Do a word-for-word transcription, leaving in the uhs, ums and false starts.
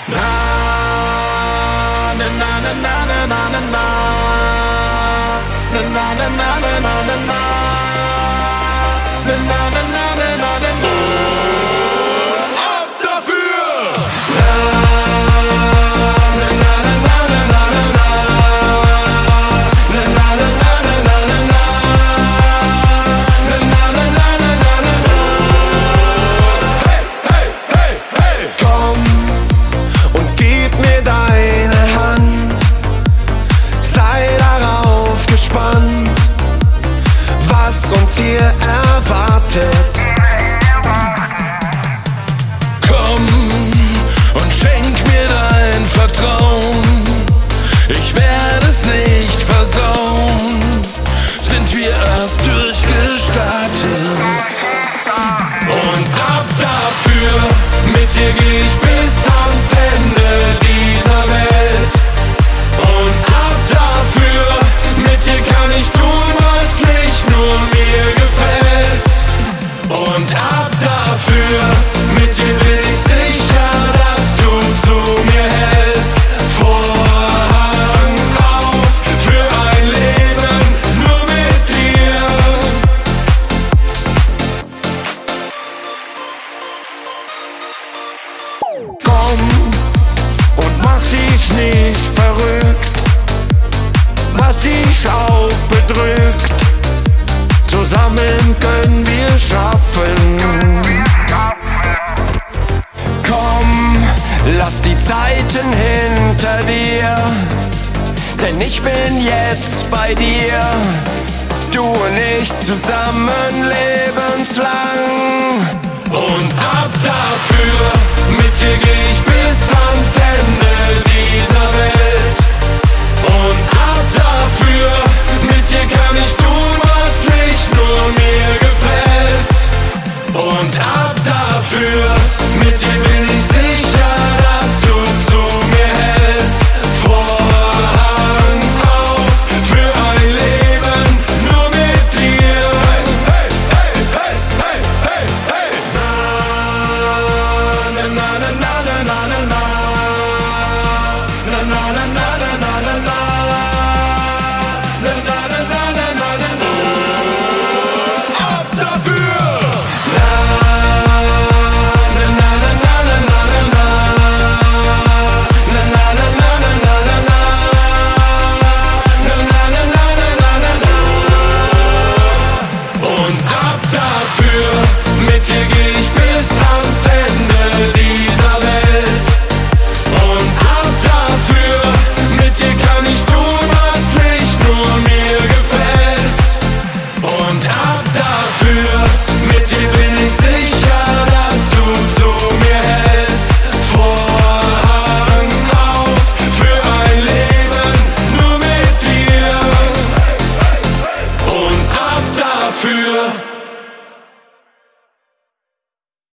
Na, na, na, na, na, na, na, na. Na, na, na, na, na, na, na, na. Na, na, na, na, na, na, na, na. Ab dafür! Na, na, na, na, na, na, na, na, na. Na, na, na, na, na, na, na, na. Na, na, na, na, na, na, na, na. Hey, hey, hey, hey! Komm und gib mir deine Hand, sei darauf gespannt, was uns hier erwartet. Komm und schenk mir dein Vertrauen, ich werde es nicht versauen, sind wir erst durchgestartet. Und ab dafür, mit dir geh ich bis ans Ende dieser Welt. Und ab dafür, mit dir kann ich tun, was nicht nur mir gefällt. Und ab dafür, mit dir bin ich sicher, dass du zu mir hältst. Vorhang auf für ein Leben nur mit dir. Komm und mach dich nicht verrückt, was dich aufbedrückt, zusammen können wir schaffen. Komm, lass die Zeiten hinter dir, denn ich bin jetzt bei dir. Du und ich zusammen lebenslang. Und ab dafür, mit dir